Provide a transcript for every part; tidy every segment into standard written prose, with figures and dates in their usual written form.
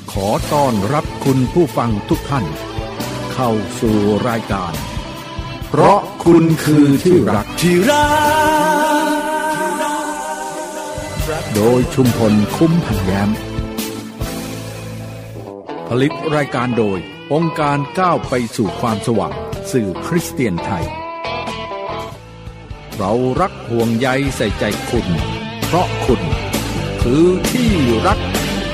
ขอต้อนรับคุณผู้ฟังทุกท่านเข้าสู่รายการเพราะคุณคือที่รักโดยชุมพลคุ้มพันแย้มผลิตรายการโดยองค์การก้าวไปสู่ความสว่างสื่อคริสเตียนไทยเรารักห่วงใยใส่ใจคุณเพราะคุณคือที่รัก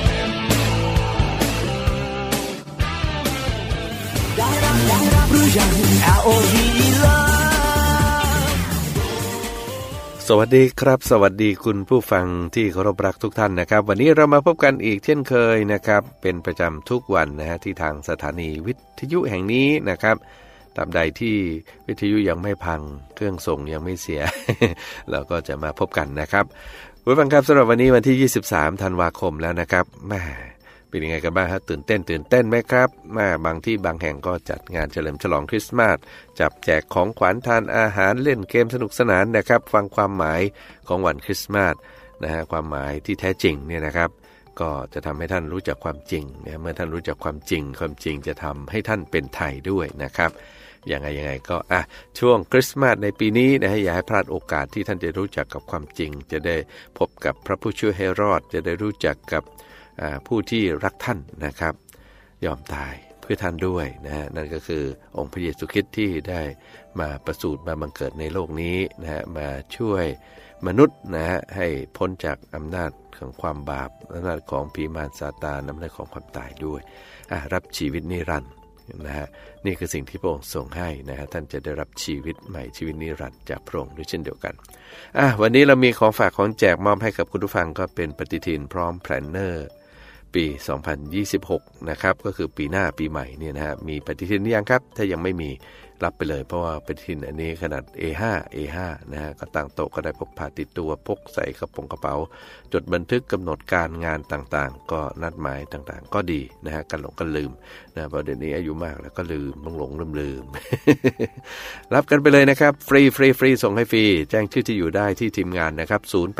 สวัสดีครับสวัสดีคุณผู้ฟังที่เคารพรักทุกท่านนะครับวันนี้เรามาพบกันอีกเช่นเคยนะครับเป็นประจำทุกวันนะฮะที่ทางสถานีวิทยุแห่งนี้นะครับตราบใดที่วิทยุยังไม่พังเครื่องส่งยังไม่เสีย เราก็จะมาพบกันนะครับคุณผู้ฟังครับสำหรับวันนี้วันที่23ธันวาคมแล้วนะครับแม่เป็นยังไงกันบ้างฮะตื่นเต้นไหมครับบางที่บางแห่งก็จัดงานเฉลิมฉลองคริสต์มาสจับแจกของขวัญทานอาหารเล่นเกมสนุกสนานนะครับฟังความหมายของวันคริสต์มาสนะฮะความหมายที่แท้จริงเนี่ยนะครับก็จะทำให้ท่านรู้จักความจริงนะเมื่อท่านรู้จักความจริงจะทำให้ท่านเป็นไทยด้วยนะครับยังไงก็ช่วงคริสต์มาสในปีนี้นะฮะอย่าให้พลาดโอกาสที่ท่านจะรู้จักกับความจริงจะได้พบกับพระผู้ช่วยให้รอดจะได้รู้จักกับผู้ที่รักท่านนะครับยอมตายเพื่อท่านด้วยนะฮะนั่นก็คือองค์พระเยซูคริสต์ที่ได้มาประสูติมาบังเกิดในโลกนี้นะฮะมาช่วยมนุษย์นะฮะให้พ้นจากอำนาจของความบาปอำนาจของผีมารซาตานอำนาจของความตายด้วยรับชีวิตนิรันดร์นะฮะนี่คือสิ่งที่พระองค์ทรงให้นะฮะท่านจะได้รับชีวิตใหม่ชีวิตนิรันดร์จากพระองค์ด้วยเช่นเดียวกันวันนี้เรามีของฝากของแจกมอบให้กับคุณผู้ฟังก็เป็นปฏิทินพร้อมแพลนเนอร์ปี2026นะครับก็คือปีหน้าปีใหม่เนี่ยนะฮะมีปฏิทินหรือยังครับถ้ายังไม่มีรับไปเลยเพราะว่าปฏิทินอันนี้ขนาด A5 นะฮะก็ตั้งโต๊ะก็ได้พกพาติดตัวพกใส่กระเป๋าจดบันทึกกำหนดการงานต่างๆก็นัดหมายต่างๆก็ดีนะฮะกันหลงกันลืมนะเพราะเดี๋ยวนี้อายุมากแล้วก็ลืม รับกันไปเลยนะครับฟรีส่งให้ฟรีแจ้งชื่อที่อยู่ได้ที่ทีมงานนะครับ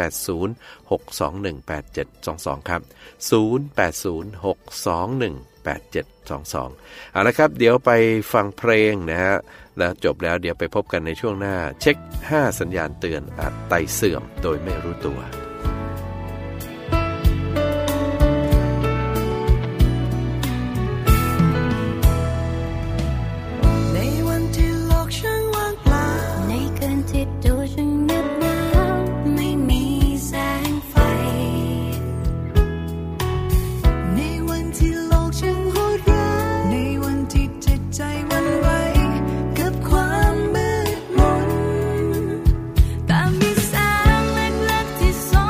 0806218722ครับ0806218722เอาละครับเดี๋ยวไปฟังเพลงนะฮะแล้วจบแล้วเดี๋ยวไปพบกันในช่วงหน้าเช็ค5สัญญาณเตือนอาจไตเสื่อมโดยไม่รู้ตัวตามมีแสงเล็กๆที่ส่อง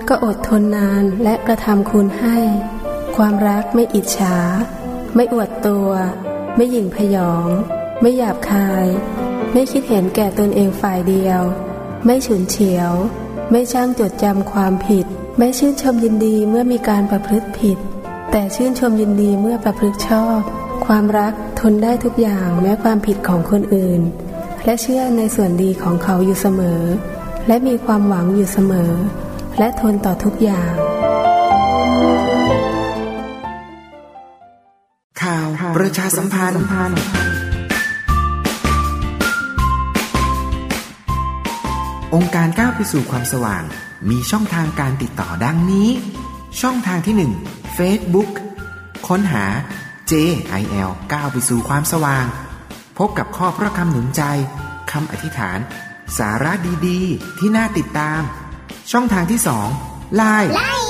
ก็อดทนนานและกระทำคุณให้ความรักไม่อิจฉาไม่อวดตัวไม่หยิ่งพยองไม่หยาบคายไม่คิดเห็นแก่ตนเองฝ่ายเดียวไม่ฉุนเฉียวไม่ช่างจดจำความผิดไม่ชื่นชมยินดีเมื่อมีการประพฤติผิดแต่ชื่นชมยินดีเมื่อประพฤติชอบความรักทนได้ทุกอย่างแม้ความผิดของคนอื่นและเชื่อในส่วนดีของเขาอยู่เสมอและมีความหวังอยู่เสมอและทนต่อทุกอย่างข่าวประชาสัมพันธ์องค์การก้าวไปสู่ความสว่างมีช่องทางการติดต่อดังนี้ช่องทางที่1 Facebook ค้นหา JIL ก้าวไปสู่ความสว่างพบกับข้อพระคำหนุนใจคำอธิษฐานสาระดีๆที่น่าติดตามช่องทางที่2 LINE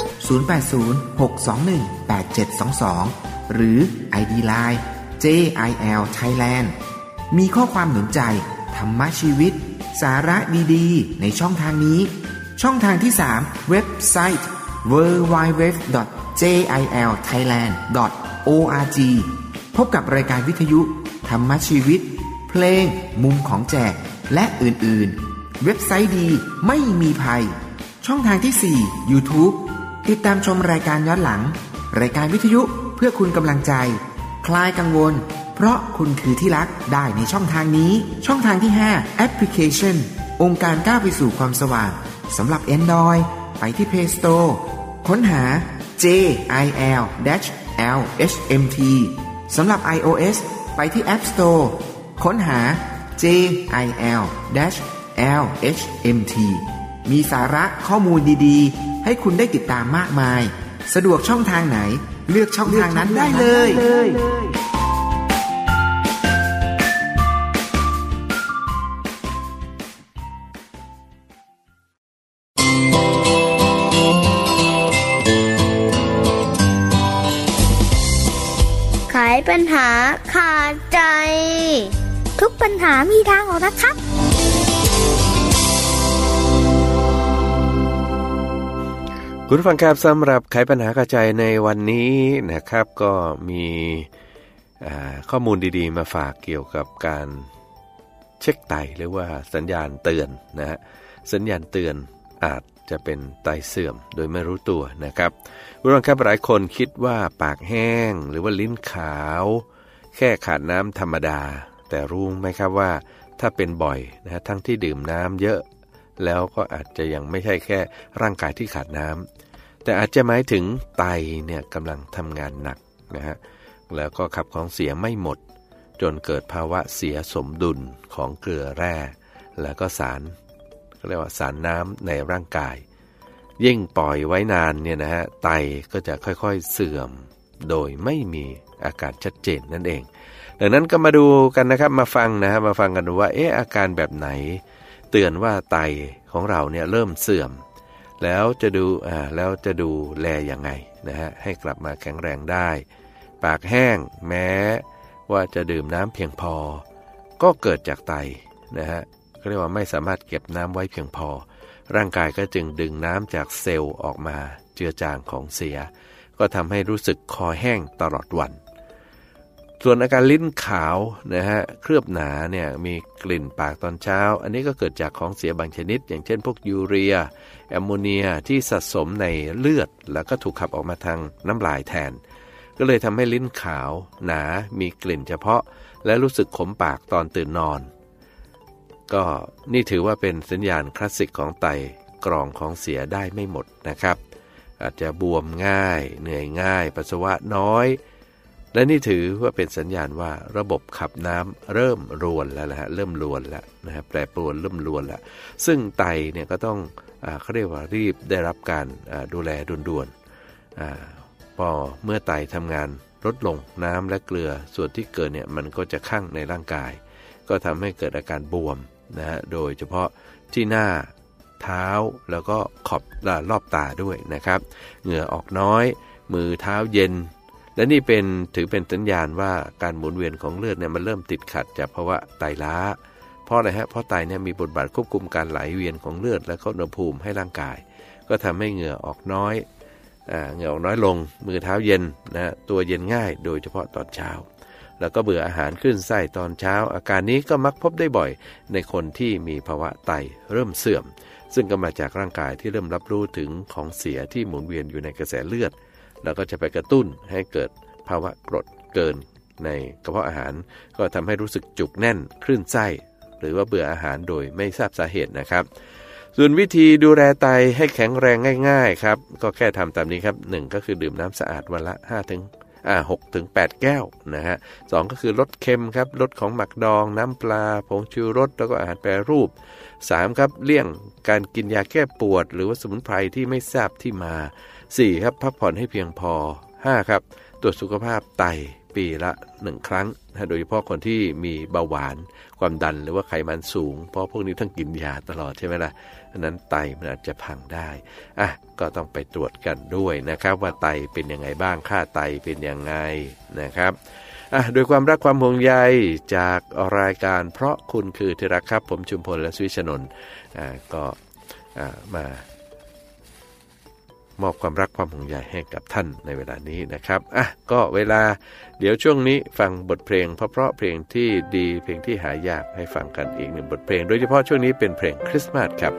0806218722หรือ ID Line JIL Thailand มีข้อความหนุนใจธรรมะชีวิตสาระดีๆในช่องทางนี้ช่องทางที่3เว็บไซต์ www.jilthailand.org พบกับรายการวิทยุธรรมะชีวิตเพลงมุมของแจกและอื่นๆเว็บไซต์ดีไม่มีภัยช่องทางที่4 YouTube ติดตามชมรายการย้อนหลังรายการวิทยุเพื่อคุณกำลังใจคลายกังวลเพราะคุณคือที่รักได้ในช่องทางนี้ช่องทางที่5แอปพลิเคชันองค์การก้าวไปสู่ความสว่างสำหรับ Android ไปที่ Play Store ค้นหา JIL-LHMT สำหรับ iOS ไปที่ App Store ค้นหา JIL-LHMT มีสาระข้อมูลดีๆให้คุณได้ติดตามมากมายสะดวกช่องทางไหนเลือกช่องทางนั้นได้เลยไขปัญหาขาดใจทุกปัญหามีทางออกนะครับคุณผู้ฟังครับสำหรับไขปัญหากระจายในวันนี้นะครับก็มีข้อมูลดีๆมาฝากเกี่ยวกับการเช็คไตหรือว่าสัญญาณเตือนนะฮะสัญญาณเตือนอาจจะเป็นไตเสื่อมโดยไม่รู้ตัวนะครับคุณผู้ฟังครับหลายคนคิดว่าปากแห้งหรือว่าลิ้นขาวแค่ขาดน้ำธรรมดาแต่รู้ไหมครับว่าถ้าเป็นบ่อยนะทั้งที่ดื่มน้ำเยอะแล้วก็อาจจะยังไม่ใช่แค่ร่างกายที่ขาดน้ำแต่อาจจะหมายถึงไตเนี่ยกำลังทำงานหนักนะฮะแล้วก็ขับของเสียไม่หมดจนเกิดภาวะเสียสมดุลของเกลือแร่แล้วก็สารเรียกว่าสารน้ำในร่างกายยิ่งปล่อยไว้นานเนี่ยนะฮะไตก็จะค่อยๆเสื่อมโดยไม่มีอาการชัดเจนนั่นเองดังนั้นก็มาดูกันนะครับมาฟังกันดูว่าอาการแบบไหนเตือนว่าไตของเราเนี่ยเริ่มเสื่อมแล้วจะดูแลยังไงนะฮะให้กลับมาแข็งแรงได้ปากแห้งแม้ว่าจะดื่มน้ำเพียงพอก็เกิดจากไตนะฮะเรียกว่าไม่สามารถเก็บน้ำไว้เพียงพอร่างกายก็จึงดึงน้ำจากเซลล์ออกมาเจือจางของเสียก็ทำให้รู้สึกคอแห้งตลอดวันส่วนอาการลิ้นขาวนะฮะเคลือบหนาเนี่ยมีกลิ่นปากตอนเช้าอันนี้ก็เกิดจากของเสียบางชนิดอย่างเช่นพวกยูเรียแอมโมเนียที่สะสมในเลือดแล้วก็ถูกขับออกมาทางน้ำลายแทนก็เลยทำให้ลิ้นขาวหนามีกลิ่นเฉพาะและรู้สึกขมปากตอนตื่นนอนก็นี่ถือว่าเป็นสัญญาณคลาสสิกของไตกรองของเสียได้ไม่หมดนะครับอาจจะบวมง่ายเหนื่อยง่ายปัสสาวะน้อยและนี่ถือว่าเป็นสัญญาณว่าระบบขับน้ำเริ่มรวนแล้วนะฮะเริ่มรวนแล้วนะฮะแปรปรวนเริ่มรวนแล้วซึ่งไตเนี่ยก็ต้องเขาเรียกว่ารีบได้รับการดูแลด่วนๆพอเมื่อไตทำงานลดลงน้ำและเกลือส่วนที่เกิดเนี่ยมันก็จะคั่งในร่างกายก็ทำให้เกิดอาการบวมนะฮะโดยเฉพาะที่หน้าเท้าแล้วก็ขอบรอบตาด้วยนะครับเหงื่อออกน้อยมือเท้าเย็นและนี่ถือเป็นสัญญาณว่าการหมุนเวียนของเลือดเนี่ยมันเริ่มติดขัดจากภาวะไตล้าเพราะอะไรฮะเพราะไตเนี่ยมีบทบาทควบคุมการไหลเวียนของเลือดและอุณหภูมิให้ร่างกายก็ทำให้เหงื่อออกน้อยลงมือเท้าเย็นนะตัวเย็นง่ายโดยเฉพาะตอนเช้าแล้วก็เบื่ออาหารขึ้นไส้ตอนเช้าอาการนี้ก็มักพบได้บ่อยในคนที่มีภาวะไตเริ่มเสื่อมซึ่งก็มาจากร่างกายที่เริ่มรับรู้ถึงของเสียที่หมุนเวียนอยู่ในกระแสเลือดแล้วก็จะไปกระตุ้นให้เกิดภาวะกรดเกินในกระเพาะอาหารก็ทำให้รู้สึกจุกแน่นคลื่นไส้หรือว่าเบื่ออาหารโดยไม่ทราบสาเหตุนะครับส่วนวิธีดูแลไตให้แข็งแรงง่ายๆครับก็แค่ทำตามนี้ครับ1ก็คือดื่มน้ำสะอาดวันละ6 ถึง 8 แก้วนะฮะ2ก็คือลดเค็มครับลดของหมักดองน้ำปลาผงชูรสแล้วก็อาหารแปรรูป3ครับเลี่ยงการกินยาแก้ปวดหรือว่าสมุนไพรที่ไม่ทราบที่มา4ครับพักผ่อนให้เพียงพอ5ครับตรวจสุขภาพไตปีละ1ครั้งโดยเฉพาะคนที่มีเบาหวานความดันหรือว่าไขมันสูงเพราะพวกนี้ต้องกินยาตลอดใช่ไหมล่ะฉะนั้นไตมันอาจจะพังได้ก็ต้องไปตรวจกันด้วยนะครับว่าไตเป็นยังไงบ้างค่าไตเป็นยังไงนะครับโดยความรักความห่วงใยจากรายการเพราะคุณคือที่รักครับผมชุมพลและสุวิชนนท์ก็มามอบความรักความห่วงใยให้กับท่านในเวลานี้นะครับก็เวลาเดี๋ยวช่วงนี้ฟังบทเพลงเพราะเพลงที่ดีเพลงที่หายากให้ฟังกันอีก1บทเพลงโดยเฉพาะช่วงนี้เป็นเพลงคริสต์มาสครับ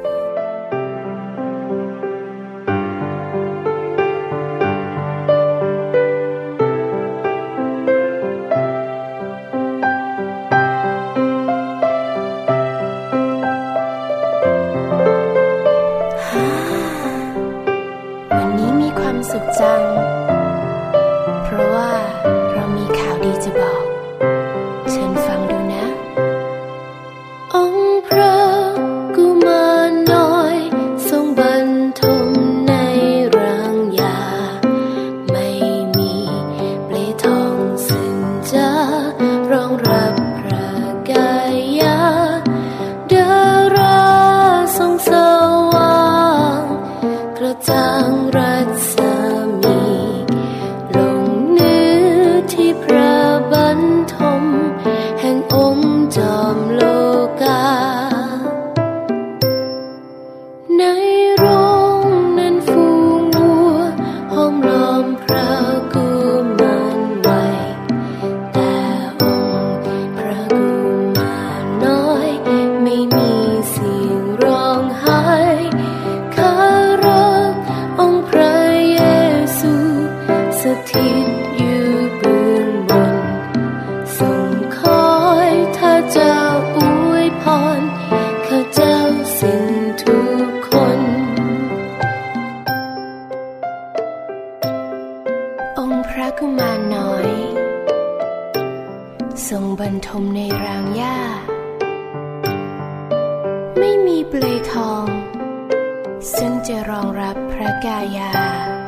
สุขจังเพราะว่าเรามีข่าวดีจะบอกเชิญฟังดูนะองค์พระกุมารน้อยทรงบรรทมในรางยาไม่มีเปลทองซึ่งจะรองรับพระกายาดาราทรงสว่างกระจ่างรัศทรงบรรทมในรางหญ้าไม่มีเปลทองซึ่งจะรองรับพระกายา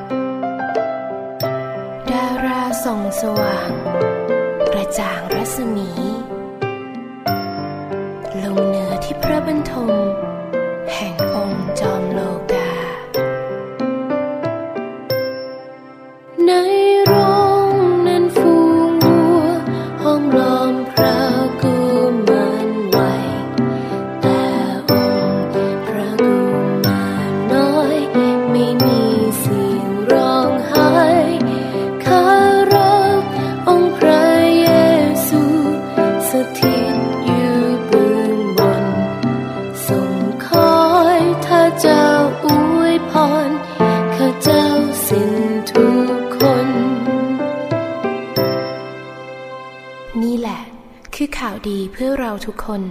ดาราส่องสว่างกระจ่างรัศมีลงเหนือที่พระบรรทมแห่งองค์จอมโลกาในโรงนั้นฟูงวัวห้อมล้อมพระกุมารไว้แต่องค์พระกุมารน้อยไม่มีเสียงร้องไห้ข้ารักองค์พระเยซูสถิตอยู่เบื้องบนทรงคอยถ้าเจ้าอวยพรข้าเจ้าสิ้นทุกคนนี่แหละคือข่าวดีเพื่อเราทุกคน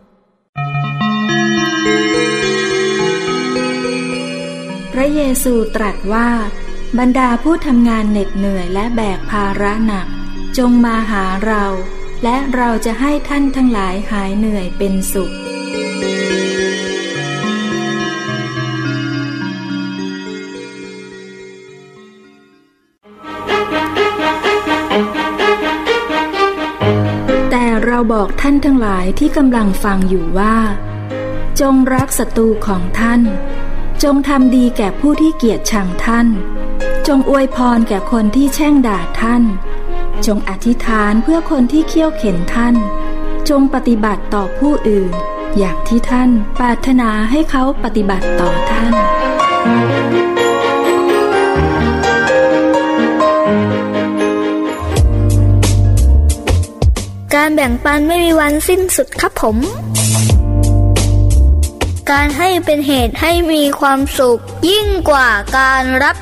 พระเยซูตรัสว่าบรรดาผู้ทำงานเหน็ดเหนื่อยและแบกภาระหนักจงมาหาเราและเราจะให้ท่านทั้งหลายหายเหนื่อยเป็นสุขแต่เราบอกท่านทั้งหลายที่กำลังฟังอยู่ว่าจงรักศัตรูของท่านจงทำดีแก่ผู้ที่เกลียดชังท่านจงอวยพรแก่คนที่แช่งด่าท่านจงอธิษฐานเพื่อคนที่เคี่ยวเข็นท่านจงปฏิบัติต่อผู้อื่นอย่างที่ท่านปรารถนาให้เขาปฏิบัติต่อท่านการแบ่งปันไม่มีวันสิ้นสุดครับผมการให้เป็นเหตุให้มีความสุขยิ่งกว่าการรับ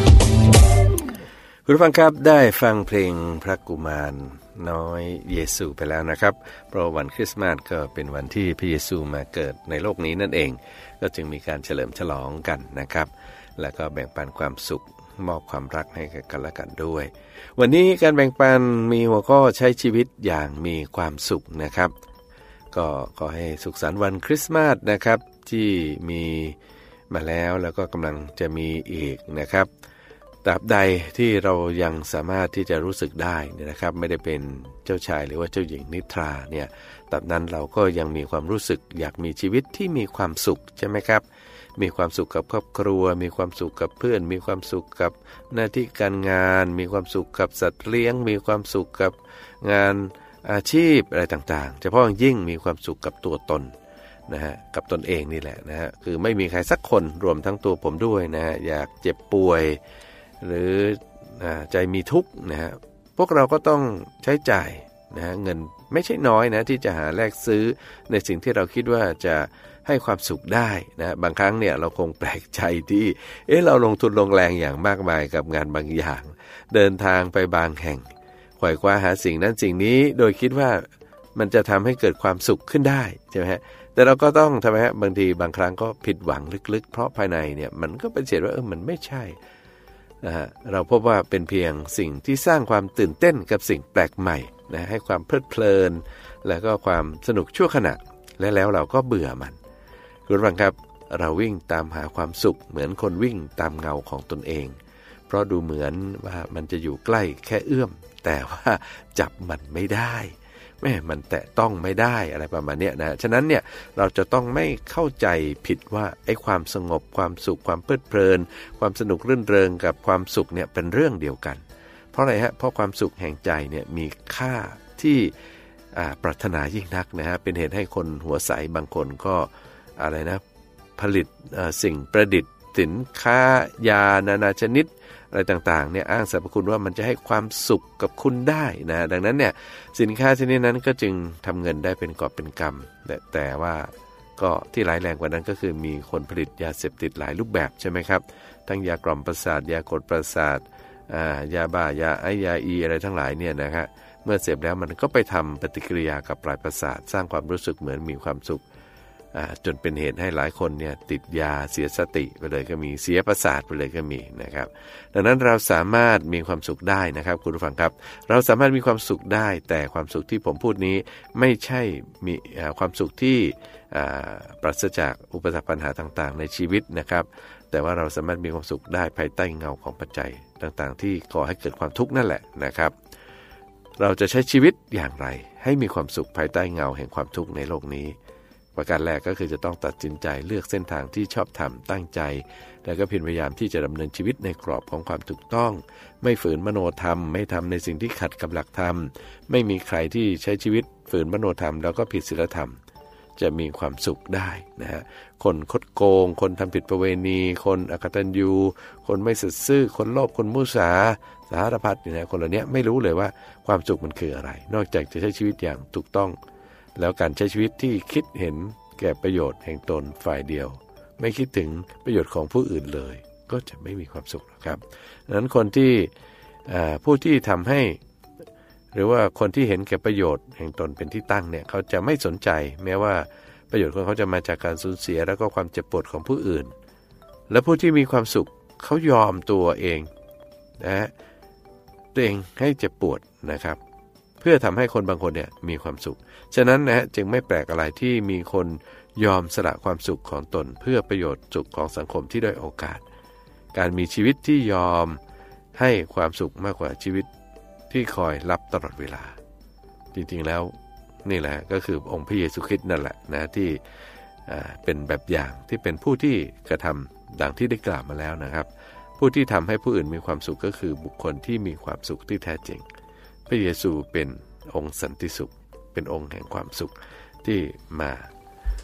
คุณผู้ฟังครับได้ฟังเพลงพระกุมารน้อยเยซูไปแล้วนะครับเพราะวันคริสต์มาสก็เป็นวันที่พระเยซูมาเกิดในโลกนี้นั่นเองก็จึงมีการเฉลิมฉลองกันนะครับแล้วก็แบ่งปันความสุขมอบความรักให้กันและกันด้วยวันนี้การแบ่งปันมีหัวข้อใช้ชีวิตอย่างมีความสุขนะครับก็ขอให้สุขสันต์วันคริสต์มาสนะครับที่มีมาแล้วก็กำลังจะมีอีกนะครับตราบใดที่เรายังสามารถที่จะรู้สึกได้นะครับไม่ได้เป็นเจ้าชายหรือว่าเจ้าหญิงนิทราเนี่ยตราบนั้นเราก็ยังมีความรู้สึกอยากมีชีวิตที่มีความสุขใช่ไหมครับมีความสุขกับครอบครัวมีความสุขกับเพื่อนมีความสุขกับหน้าที่การงานมีความสุขกับสัตว์เลี้ยงมีความสุขกับงานอาชีพอะไรต่างๆเฉพาะยิ่งมีความสุขกับตัวตนนะฮะกับตนเองนี่แหละนะฮะคือไม่มีใครสักคนรวมทั้งตัวผมด้วยนะฮะอยากเจ็บป่วยหรือใจมีทุกข์นะฮะพวกเราก็ต้องใช้จ่ายนะฮะเงินไม่ใช่น้อยนะที่จะหาแลกซื้อในสิ่งที่เราคิดว่าจะให้ความสุขได้นะบางครั้งเนี่ยเราคงแปลกใจที่เราลงทุนลงแรงอย่างมากมายกับงานบางอย่างเดินทางไปบางแห่งไขว่คว้าหาสิ่งนั้นสิ่งนี้โดยคิดว่ามันจะทำให้เกิดความสุขขึ้นได้ใช่ไหมฮะแต่เราก็ต้องทำไมฮะบางทีบางครั้งก็ผิดหวังลึกๆเพราะภายในเนี่ยมันก็เป็นเสียว่ามันไม่ใช่นะฮะเราพบว่าเป็นเพียงสิ่งที่สร้างความตื่นเต้นกับสิ่งแปลกใหม่นะให้ความเพลิดเพลินแล้วก็ความสนุกชั่วขณะแล้วเราก็เบื่อมันคุณฟังครับเราวิ่งตามหาความสุขเหมือนคนวิ่งตามเงาของตนเองเพราะดูเหมือนว่ามันจะอยู่ใกล้แค่เอื้อมแต่ว่าจับมันไม่ได้มันแตะต้องไม่ได้อะไรประมาณนี้นะฉะนั้นเนี่ยเราจะต้องไม่เข้าใจผิดว่าไอ้ความสงบความสุขความเพลิดเพลินความสนุกรื่นเริงกับความสุขเนี่ยเป็นเรื่องเดียวกันเพราะอะไรฮะเพราะความสุขแห่งใจเนี่ยมีค่าที่ปรารถนายิ่งนักนะฮะเป็นเหตุให้คนหัวใสบางคนก็อะไรนะผลิตสิ่งประดิษฐ์สินค้ายานานาชนิดอะไรต่างๆเนี่ยอ้างสรรพคุณว่ามันจะให้ความสุขกับคุณได้นะดังนั้นเนี่ยสินค้าชนิดนั้นก็จึงทำเงินได้เป็นกอบเป็นกำแต่ว่าก็ที่ร้ายแรงกว่านั้นก็คือมีคนผลิตยาเสพติดหลายรูปแบบใช่ไหมครับทั้งยากล่อมประสาทยากดประสาทยาบ้ายาไอยาอีอะไรทั้งหลายเนี่ยนะครับเมื่อเสพแล้วมันก็ไปทำปฏิกิริยากับปลายประสาทสร้างความรู้สึกเหมือนมีความสุขจนเป็นเหตุให้หลายคนเนี่ยติดยาเสียสติไปเลยก็มีเสียประสาทไปเลยก็มีนะครับดังนั้นเราสามารถมีความสุขได้นะครับคุณผู้ฟังครับเราสามารถมีความสุขได้แต่ความสุขที่ผมพูดนี้ไม่ใช่มีความสุขที่ปราศจากอุปสรรคปัญหาต่างๆในชีวิตนะครับแต่ว่าเราสามารถมีความสุขได้ภายใต้เงาของปัจจัยต่างๆที่ก่อให้เกิดความทุกข์นั่นแหละนะครับเราจะใช้ชีวิตอย่างไรให้มีความสุขภายใต้เงาแห่งความทุกข์ในโลกนี้ประการแรกก็คือจะต้องตัดสินใจเลือกเส้นทางที่ชอบธรรมตั้งใจแล้วก็เพียรพยายามที่จะดำเนินชีวิตในกรอบของความถูกต้องไม่ฝืนมโนธรรมไม่ทำในสิ่งที่ขัดกับหลักธรรมไม่มีใครที่ใช้ชีวิตฝืนมโนธรรมแล้วก็ผิดศีลธรรมจะมีความสุขได้นะฮะคนคดโกงคนทำผิดประเวณีคนอกตัญญูคนไม่สัตย์ซื่อคนโลภคนมุสาสารพัดเนี่ยคนเหล่านี้ไม่รู้เลยว่าความสุขมันคืออะไรนอกจากจะใช้ชีวิตอย่างถูกต้องแล้วการใช้ชีวิตที่คิดเห็นแก่ประโยชน์แห่งตนฝ่ายเดียวไม่คิดถึงประโยชน์ของผู้อื่นเลยก็จะไม่มีความสุขครับดังนั้นคนที่ผู้ที่ทำให้หรือว่าคนที่เห็นแก่ประโยชน์แห่งตนเป็นที่ตั้งเนี่ยเขาจะไม่สนใจแม้ว่าประโยชน์ของเขาจะมาจากการสูญเสียแล้วก็ความเจ็บปวดของผู้อื่นและผู้ที่มีความสุขเขายอมตัวเองนะตัวเองให้เจ็บปวดนะครับเพื่อทำให้คนบางคนเนี่ยมีความสุขฉะนั้นนะจึงไม่แปลกอะไรที่มีคนยอมสละความสุขของตนเพื่อประโยชน์สุขของสังคมที่ด้อยโอกาสการมีชีวิตที่ยอมให้ความสุขมากกว่าชีวิตที่คอยรับตลอดเวลาจริงๆแล้วนี่แหละก็คือองค์พระเยซูคริสต์นั่นแหละนะที่เป็นแบบอย่างที่เป็นผู้ที่กระทำดังที่ได้กล่าวมาแล้วนะครับผู้ที่ทำให้ผู้อื่นมีความสุขก็คือบุคคลที่มีความสุขที่แท้จริงพระเยซูเป็นองค์สันติสุขเป็นองค์แห่งความสุขที่มา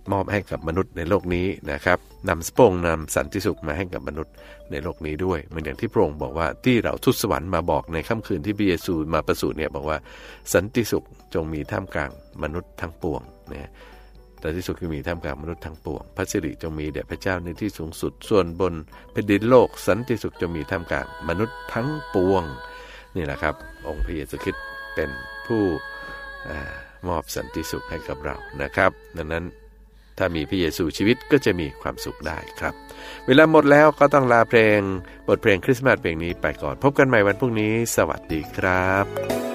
มอบให้กับมนุษย์ในโลกนี้นะครับนำสันติสุขมาให้กับมนุษย์ในโลกนี้ด้วยเหมือนอย่างที่พระองค์บอกว่าที่เราทูตสวรรค์มาบอกในค่ำคืนที่พระเยซูมาประสูติเนี่ยบอกว่าสันติสุขจงมีท่ามกลางมนุษย์ทั้งปวงนะสันติสุขจงมีท่ามกลางมนุษย์ทั้งปวงพระสิริจงมีแด่พระเจ้าในที่สูงสุดส่วนบนแผ่นดินโลกสันติสุขจงมีท่ามกลางมนุษย์ทั้งปวงนี่แหละครับองค์พระเยซูคริสต์เป็นผู้มอบสันติสุขให้กับเรานะครับดังนั้นถ้ามีพระเยซูชีวิตก็จะมีความสุขได้ครับเวลาหมดแล้วก็ต้องลาบทเพลงคริสต์มาสเพลงนี้ไปก่อนพบกันใหม่วันพรุ่งนี้สวัสดีครับ